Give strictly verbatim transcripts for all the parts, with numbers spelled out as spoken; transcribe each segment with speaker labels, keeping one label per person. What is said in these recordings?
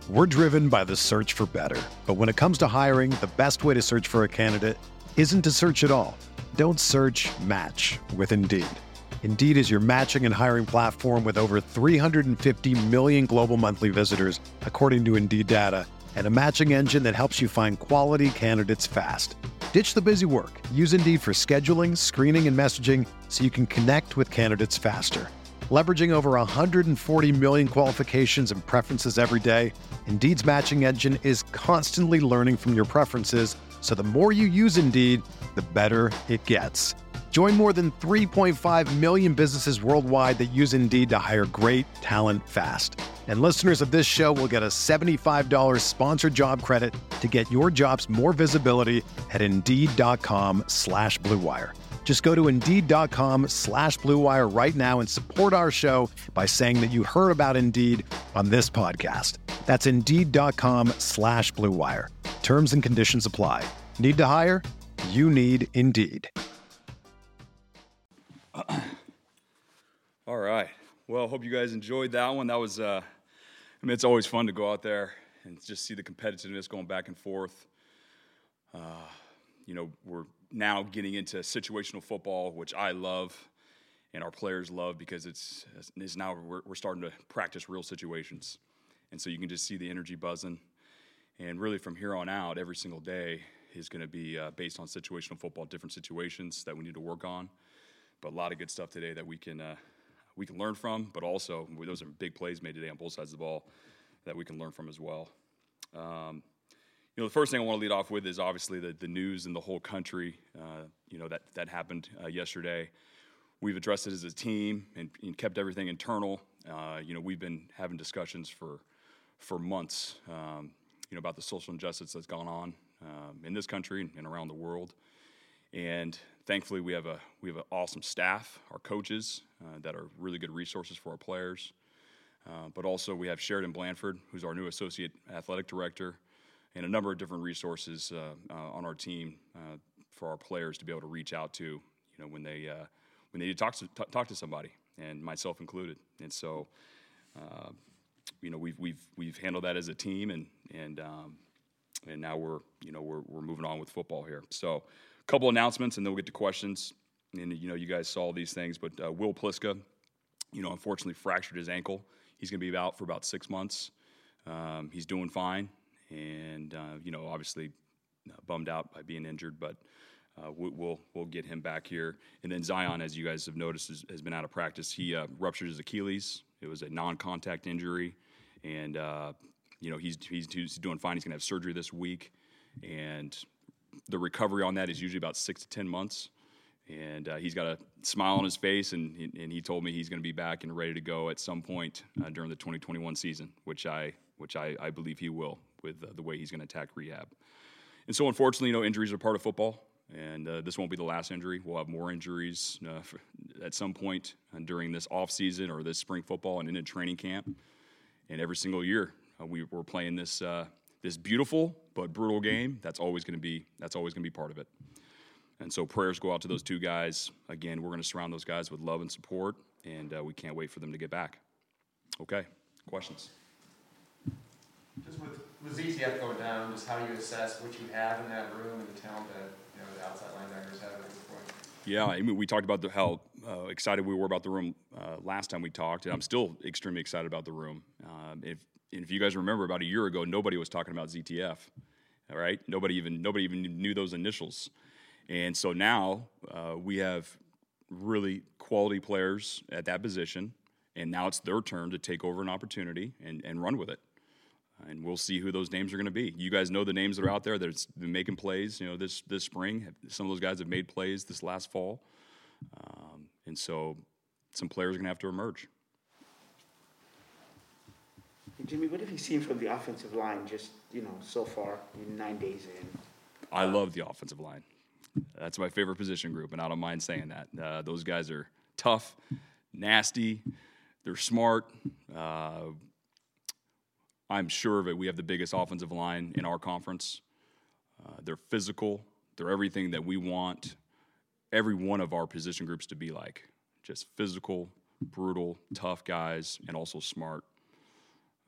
Speaker 1: We're driven by the search for better. But when it comes to hiring, the best way to search for a candidate isn't to search at all. Don't search, match with Indeed. Indeed is your matching and hiring platform with over three hundred fifty million global monthly visitors, according to Indeed data, and a matching engine that helps you find quality candidates fast. Ditch the busy work. Use Indeed for scheduling, screening, and messaging so you can connect with candidates faster. Leveraging over one hundred forty million qualifications and preferences every day, Indeed's matching engine is constantly learning from your preferences, so the more you use Indeed, the better it gets. Join more than three point five million businesses worldwide that use Indeed to hire great talent fast. And listeners of this show will get a seventy-five dollars sponsored job credit to get your jobs more visibility at Indeed.com slash Blue Wire. Just go to Indeed.com slash Blue Wire right now and support our show by saying that you heard about Indeed on this podcast. That's Indeed.com slash Blue Wire. Terms and conditions apply. Need to hire? You need Indeed.
Speaker 2: All right. Well, hope you guys enjoyed that one. That was, uh, I mean, it's always fun to go out there and just see the competitiveness going back and forth. Uh, you know, we're now getting into situational football, which I love and our players love because it's, it's now we're, we're starting to practice real situations. And so you can just see the energy buzzing. And really from here on out, every single day is going to be uh, based on situational football, different situations that we need to work on. But a lot of good stuff today that we can uh, we can learn from, but also those are big plays made today on both sides of the ball that we can learn from as well. Um, you know, the first thing I want to lead off with is obviously the, the news in the whole country, uh, you know, that, that happened uh, yesterday. We've addressed it as a team and, and kept everything internal. Uh, you know, we've been having discussions for for months, um, you know, about the social injustice that's gone on um, in this country and around the world. And thankfully, we have a we have an awesome staff, our coaches, uh, that are really good resources for our players. Uh, but also, we have Sheridan Blanford, who's our new associate athletic director, and a number of different resources uh, uh, on our team uh, for our players to be able to reach out to, you know, when they uh, when they need to talk to t- talk to somebody, and myself included. And so, uh, you know, we've we've we've handled that as a team, and and um, and now we're you know we're we're moving on with football here. So. Couple announcements, and then we'll get to questions. And, you know, you guys saw these things, but uh, Will Pliska, you know, unfortunately fractured his ankle. He's going to be out for about six months. Um, he's doing fine, and, uh, you know, obviously uh, bummed out by being injured, but uh, we, we'll we'll get him back here. And then Zion, as you guys have noticed, has, has been out of practice. He uh, ruptured his Achilles. It was a non-contact injury, and, uh, you know, he's, he's, he's doing fine. He's going to have surgery this week, and the recovery on that is usually about six to ten months, and uh, he's got a smile on his face, and he, and he told me he's going to be back and ready to go at some point uh, during the twenty twenty-one season, which I which I, I believe he will with uh, the way he's going to attack rehab. And so, unfortunately, you know, injuries are part of football, and uh, this won't be the last injury. We'll have more injuries uh, for, at some point uh, during this off season or this spring football and into training camp. And every single year, uh, we, we're playing this. Uh, This beautiful but brutal game, that's always going to be that's always going to be part of it. And so prayers go out to those two guys. Again, we're going to surround those guys with love and support, and uh, we can't wait for them to get back. Okay, questions?
Speaker 3: Just with, with Z T F going down, just how do you assess what you have in that room and the talent that, you know, the outside linebackers have at this point? Yeah,
Speaker 2: I mean, we talked about the, how uh, excited we were about the room uh, last time we talked, and I'm still extremely excited about the room. Um, if And if you guys remember, about a year ago, nobody was talking about Z T F, all right? Nobody even nobody even knew those initials. And so now uh, we have really quality players at that position, and now it's their turn to take over an opportunity and, and run with it. And we'll see who those names are going to be. You guys know the names that are out there that's been making plays, you know, this this spring. Some of those guys have made plays this last fall. Um, and so some players are going to have to emerge.
Speaker 4: Jimmy, what have you seen from the offensive line just, you know, so far, nine days in?
Speaker 2: I love the offensive line. That's my favorite position group, and I don't mind saying that. Uh, those guys are tough, nasty, they're smart. Uh, I'm sure that we have the biggest offensive line in our conference. Uh, they're physical. They're everything that we want every one of our position groups to be like. Just physical, brutal, tough guys, and also smart.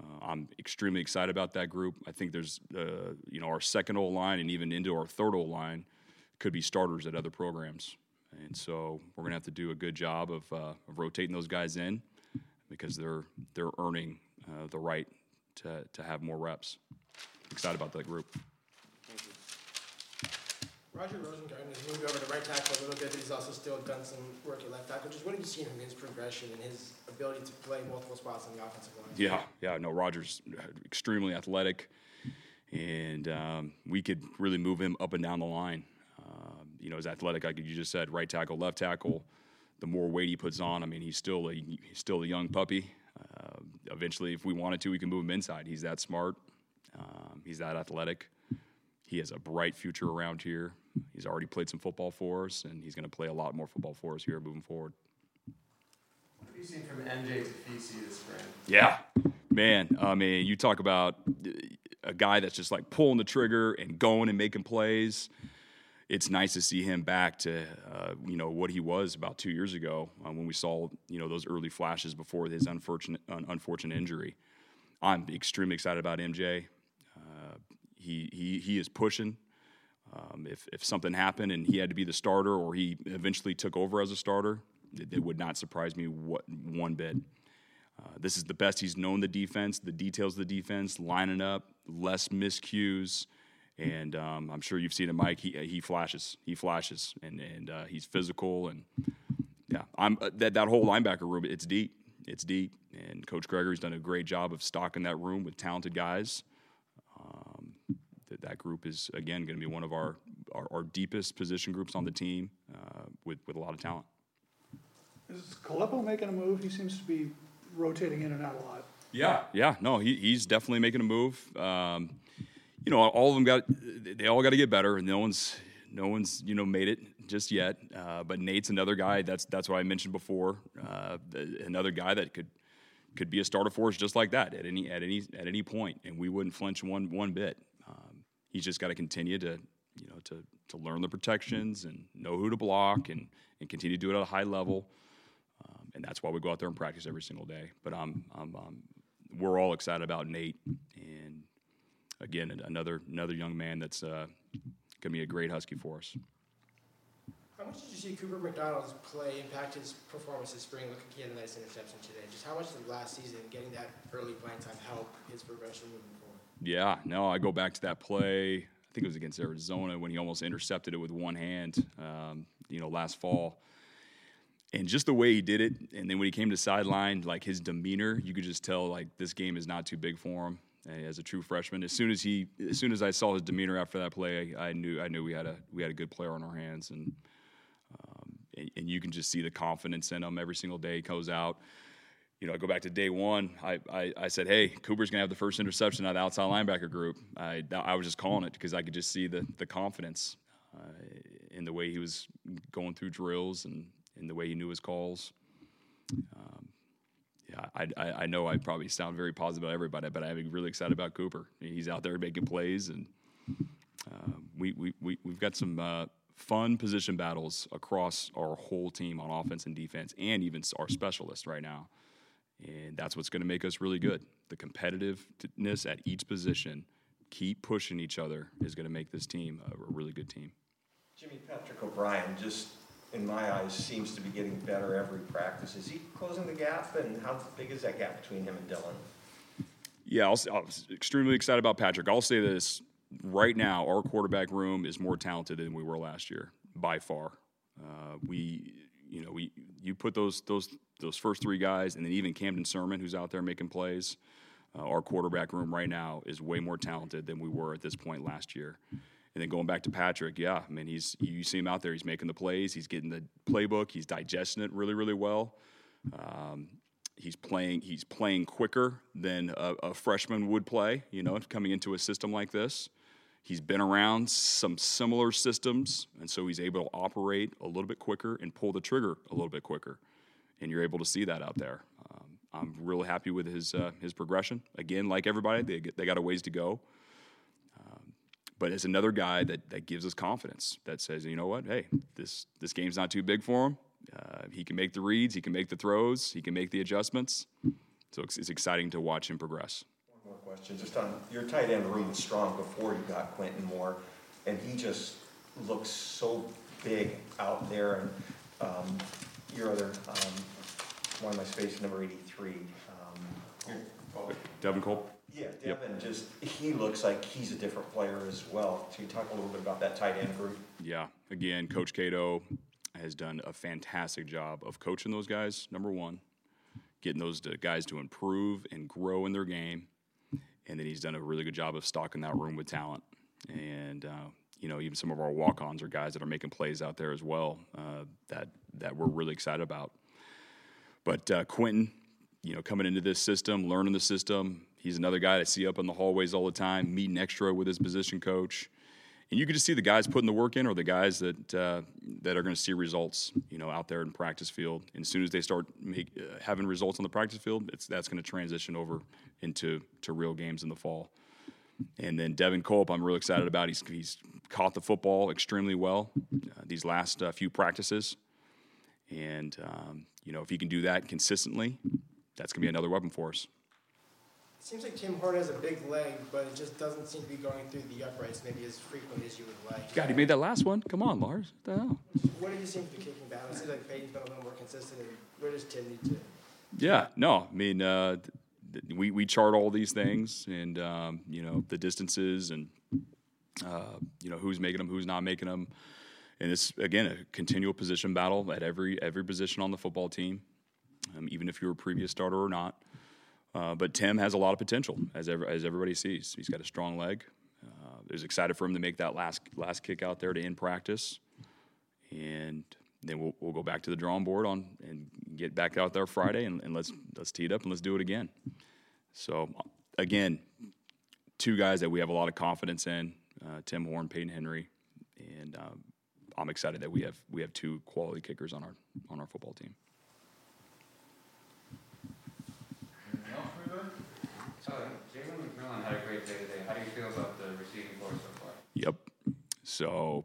Speaker 2: Uh, I'm extremely excited about that group. I think there's, uh, you know, our second O-line and even into our third O-line could be starters at other programs. And so we're going to have to do a good job of, uh, of rotating those guys in because they're they're earning uh, the right to, to have more reps. Excited about that group.
Speaker 4: Thank you.
Speaker 5: Roger Rosengarten has moved over to right tackle a little bit, but he's also still done some work at left tackle. Just what have you seen from his progression and his ability to play multiple spots on the offensive line?
Speaker 2: Yeah, yeah, no, Roger's extremely athletic, and um, we could really move him up and down the line. Um, you know, he's athletic, like you just said, right tackle, left tackle. The more weight he puts on, I mean, he's still a he's still a young puppy. Uh, eventually, if we wanted to, we can move him inside. He's that smart. Um, he's that athletic. He has a bright future around here. He's already played some football for us, and he's going to play a lot more football for us here moving forward.
Speaker 3: What have you seen from M J Tafisi this spring?
Speaker 2: Yeah, man. I mean, you talk about a guy that's just like pulling the trigger and going and making plays. It's nice to see him back to, uh, you know, what he was about two years ago uh, when we saw, you know, those early flashes before his unfortunate, un- unfortunate injury. I'm extremely excited about M J. Uh, he he he is pushing. Um, if if something happened and he had to be the starter or he eventually took over as a starter, it, it would not surprise me what, one bit. Uh, this is the best he's known the defense, the details of the defense, lining up, less miscues. And um, I'm sure you've seen it, Mike. He he flashes, he flashes, and and uh, he's physical, and yeah, I'm uh, that that whole linebacker room. It's deep, it's deep, and Coach Gregory's done a great job of stocking that room with talented guys. Um, that that group is again going to be one of our, our our deepest position groups on the team uh, with with a lot of talent.
Speaker 6: Is Calippo making a move? He seems to be rotating in and out a lot.
Speaker 2: Yeah, yeah, no, he he's definitely making a move. Um, You know, all of them got, they all got to get better, and no one's, no one's, you know, made it just yet. Uh, but Nate's another guy. That's that's what I mentioned before. Uh, another guy that could could be a starter for us just like that at any at any at any point, and we wouldn't flinch one one bit. Um, he's just got to continue to, you know, to to learn the protections and know who to block and and continue to do it at a high level. Um, and that's why we go out there and practice every single day. But I'm, I'm, um, we're all excited about Nate and. Again, another another young man that's uh, going to be a great Husky for us.
Speaker 5: How much did you see Cooper McDonald's play impact his performance this spring? Looking, he had a nice interception today. Just how much did last season getting that early playing time help his progression moving forward?
Speaker 2: Yeah, no, I go back to that play. I think it was against Arizona when he almost intercepted it with one hand, um, you know, last fall. And just the way he did it, and then when he came to sideline, like his demeanor, you could just tell, like, this game is not too big for him. As a true freshman, as soon as he, as soon as I saw his demeanor after that play, I, I knew, I knew we had a, we had a good player on our hands, and, um, and and you can just see the confidence in him every single day he goes out. You know, I go back to day one. I, I, I said, hey, Cooper's gonna have the first interception out of the outside linebacker group. I, I was just calling it because I could just see the the confidence uh, in the way he was going through drills and in the way he knew his calls. Um, Yeah, I, I I know I probably sound very positive about everybody, but I'm really excited about Cooper. He's out there making plays, and uh, we, we, we, we've got some uh, fun position battles across our whole team on offense and defense, and even our specialists right now. And that's what's going to make us really good. The competitiveness at each position, keep pushing each other, is going to make this team a, a really good team.
Speaker 7: Jimmy, Patrick O'Brien just, in my eyes, seems to be getting better every practice. Is he closing the gap, and how big is that gap between him and Dylan? Yeah,
Speaker 2: I'll, I was extremely excited about Patrick. I'll say this, right now, our quarterback room is more talented than we were last year, by far. Uh, we, you know, we you put those those those first three guys, and then even Camden Sermon, who's out there making plays. Uh, our quarterback room right now is way more talented than we were at this point last year. And then going back to Patrick, yeah, I mean, he's you see him out there. He's making the plays. He's getting the playbook. He's digesting it really, really well. Um, he's playing. He's playing quicker than a, a freshman would play. You know, coming into a system like this, he's been around some similar systems, and so he's able to operate a little bit quicker and pull the trigger a little bit quicker. And you're able to see that out there. Um, I'm really happy with his uh, his progression. Again, like everybody, they they got a ways to go. But it's another guy that, that gives us confidence, that says, you know what, hey, this this game's not too big for him. Uh, he can make the reads, he can make the throws, he can make the adjustments. So it's, it's exciting to watch him progress.
Speaker 7: question, just on, your tight end room was strong before you got Quentin Moore, and he just looks so big out there, and um, your other, um, one of my space, number eighty-three. Um, your-
Speaker 2: Devin Cole?
Speaker 7: Yeah, Devin, just, he looks like he's a different player as well. Can you talk a little bit about that tight end group?
Speaker 2: Yeah, again, Coach Cato has done a fantastic job of coaching those guys, number one, getting those to, guys to improve and grow in their game, and then he's done a really good job of stocking that room with talent. And, uh, you know, even some of our walk-ons are guys that are making plays out there as well uh, that, that we're really excited about. But uh, Quentin, you know, coming into this system, learning the system, he's another guy that I see up in the hallways all the time, meeting extra with his position coach. And you can just see the guys putting the work in, or the guys that uh, that are going to see results, you know, out there in practice field. And as soon as they start make, uh, having results on the practice field, it's that's going to transition over into to real games in the fall. And then Devin Culp, I'm really excited about. He's he's caught the football extremely well uh, these last uh, few practices. And um, you know, if he can do that consistently, that's going to be another weapon for us.
Speaker 5: It seems like Tim Horn has a big leg, but it just doesn't seem to be going through the uprights maybe as frequently as you would like.
Speaker 2: God, he made that last one. Come on, Lars. What the hell?
Speaker 5: What have you seen for the kicking battle? It seems like Peyton's been a little more consistent. And where does Tim need to?
Speaker 2: Yeah, no, I mean, uh, th- we we chart all these things, and um, you know, the distances, and uh, you know, who's making them, who's not making them, and it's again a continual position battle at every every position on the football team, um, even if you're a previous starter or not. Uh, but Tim has a lot of potential, as ever, as everybody sees. He's got a strong leg. Uh, there's excited for him to make that last last kick out there to end practice, and then we'll we'll go back to the drawing board on and get back out there Friday, and, and let's let's tee it up and let's do it again. So again, two guys that we have a lot of confidence in: uh, Tim Horn, Peyton Henry, and um, I'm excited that we have we have two quality kickers on our on our football team.
Speaker 8: So, Jalen McMillan had a great day today. How do you feel about the receiving corps so far?
Speaker 2: Yep. So,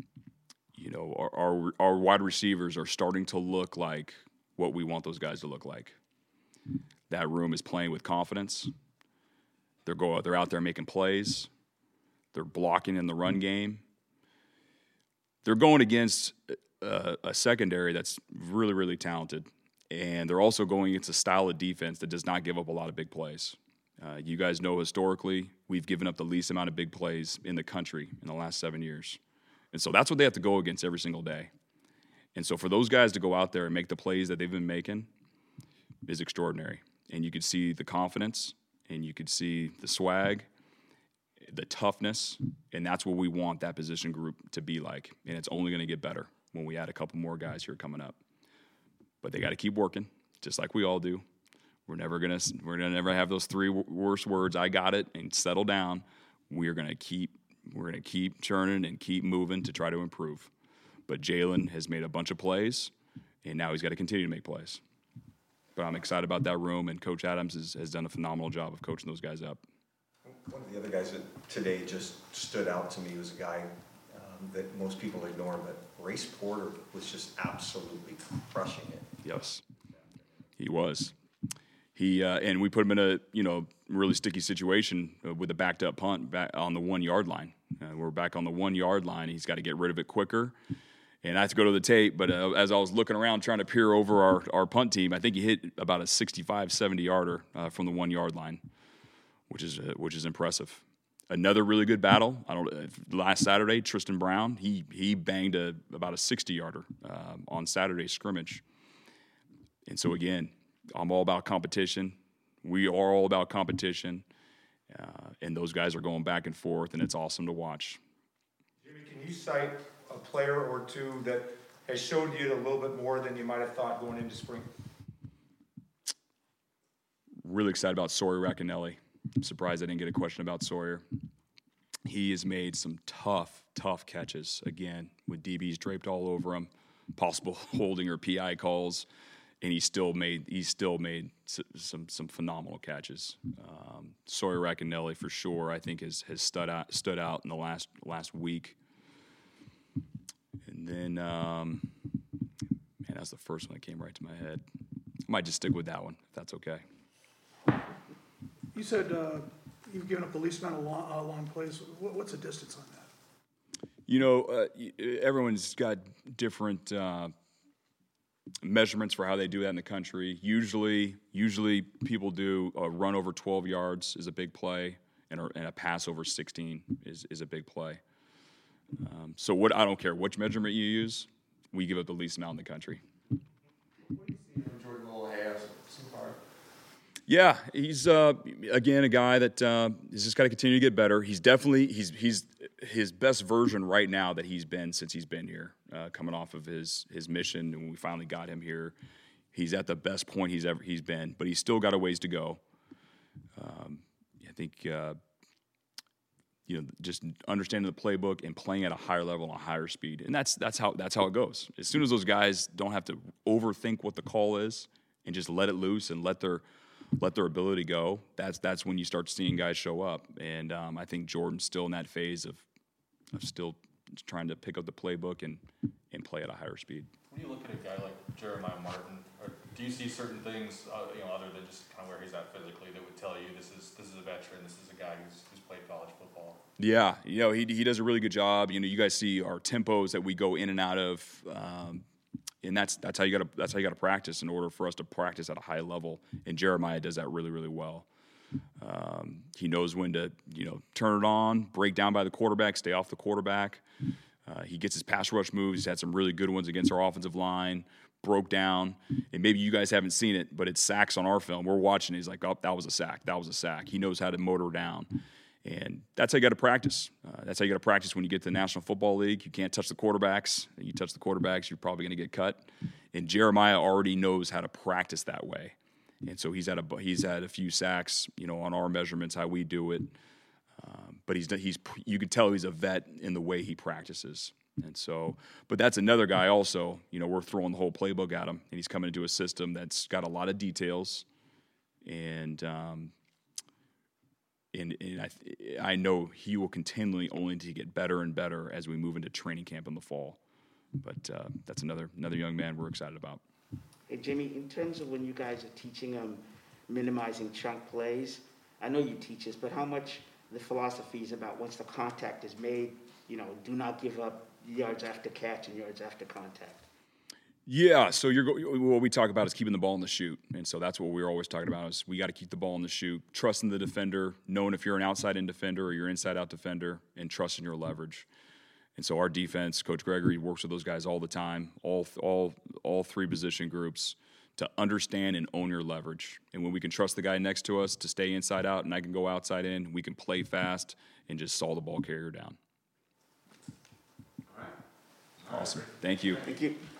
Speaker 2: you know, our, our our wide receivers are starting to look like what we want those guys to look like. That room is playing with confidence. They're go they're out there making plays. They're blocking in the run game. They're going against a, a secondary that's really, really talented. And they're also going against a style of defense that does not give up a lot of big plays. Uh, you guys know historically we've given up the least amount of big plays in the country in the last seven years. And so that's what they have to go against every single day. And so for those guys to go out there and make the plays that they've been making is extraordinary. And you could see the confidence, and you could see the swag, the toughness, and that's what we want that position group to be like. And it's only going to get better when we add a couple more guys here coming up. But they got to keep working, just like we all do. We're never gonna we're gonna never have those three w- worst words. I got it, and settle down. We're gonna keep we're gonna keep churning and keep moving to try to improve. But Jalen has made a bunch of plays, and now he's got to continue to make plays. But I'm excited about that room, and Coach Adams has, has done a phenomenal job of coaching those guys up.
Speaker 7: One of the other guys that today just stood out to me was a guy um, that most people ignore, but Race Porter was just absolutely crushing it.
Speaker 2: Yes, he was. He uh, and we put him in a you know really sticky situation uh, with a backed up punt back on the one yard line. Uh, we're back on the one yard line. He's got to get rid of it quicker. And I have to go to the tape, but uh, as I was looking around trying to peer over our, our punt team, I think he hit about a sixty-five, seventy yarder uh, from the one yard line, which is uh, which is impressive. Another really good battle. I don't uh, last Saturday, Tristan Brown he he banged a about a sixty yarder uh, on Saturday's scrimmage. And so again, I'm all about competition. We are all about competition, uh, and those guys are going back and forth, and it's awesome to watch.
Speaker 9: Jimmy, can you cite a player or two that has showed you a little bit more than you might have thought going into spring?
Speaker 2: Really excited about Sawyer Racanelli. I'm surprised I didn't get a question about Sawyer. He has made some tough, tough catches, again, with D Bs draped all over him, possible holding or P I calls, and he still made he still made some some phenomenal catches. Um, Sawyer Racanelli, for sure, I think has has stood out stood out in the last last week. And then, um, man, that's the first one that came right to my head. I might just stick with that one, if that's okay.
Speaker 6: You said uh, you've given up the least amount of long, uh, long plays. What, what's the distance on that?
Speaker 2: You know, uh, everyone's got different uh, measurements for how they do that in the country. Usually, usually people do a run over twelve yards is a big play, and a, and a pass over sixteen is, is a big play. Um, so what? I don't care which measurement you use. We give up the least amount in the country.
Speaker 3: What do you see from Jordan Olahea so far?
Speaker 2: Yeah, he's uh, again a guy that uh, he's just got to continue to get better. He's definitely he's he's his best version right now that he's been since he's been here, uh, coming off of his his mission. And when we finally got him here, he's at the best point he's ever he's been. But he's still got a ways to go. Um, I think uh, you know just understanding the playbook and playing at a higher level, a higher speed, and that's that's how that's how it goes. As soon as those guys don't have to overthink what the call is and just let it loose and let their let their ability go, that's that's when you start seeing guys show up. And um, I think Jordan's still in that phase of of still trying to pick up the playbook and, and play at a higher speed.
Speaker 10: When you look at a guy like Jeremiah Martin, or do you see certain things, uh, you know, other than just kind of where he's at physically, that would tell you this is this is a veteran, this is a guy who's who's played college football?
Speaker 2: Yeah, you know, he he does a really good job. You know, you guys see our tempos that we go in and out of. Um, And that's that's how you got to that's how you got to practice in order for us to practice at a high level. And Jeremiah does that really really well. Um, he knows when to you know turn it on, break down by the quarterback, stay off the quarterback. Uh, he gets his pass rush moves. He's had some really good ones against our offensive line. Broke down, and maybe you guys haven't seen it, but it's sacks on our film. We're watching. He's like, oh, that was a sack. That was a sack. He knows how to motor down. And that's how you got to practice. Uh, that's how you got to practice when you get to the National Football League. You can't touch the quarterbacks. You touch the quarterbacks, you're probably going to get cut. And Jeremiah already knows how to practice that way. And so he's had a he's had a few sacks, you know, on our measurements, how we do it. Um, but he's he's you can tell he's a vet in the way he practices. And so, but that's another guy also. You know, we're throwing the whole playbook at him, and he's coming into a system that's got a lot of details, and um, and, and I I know he will continually only to get better and better as we move into training camp in the fall. But uh, that's another another young man we're excited about.
Speaker 4: Hey, Jimmy, in terms of when you guys are teaching them minimizing chunk plays, I know you teach this, but how much the philosophy is about once the contact is made, you know, do not give up yards after catch and yards after contact?
Speaker 2: Yeah, so you're what we talk about is keeping the ball in the chute, and so that's what we're always talking about is we got to keep the ball in the chute, trusting the defender, knowing if you're an outside-in defender or you're inside-out defender, and trusting your leverage. And so our defense, Coach Gregory works with those guys all the time, all all all three position groups, to understand and own your leverage. And when we can trust the guy next to us to stay inside out and I can go outside in, we can play fast and just saw the ball carrier down.
Speaker 3: All right.
Speaker 2: Awesome. Thank you.
Speaker 4: Thank you.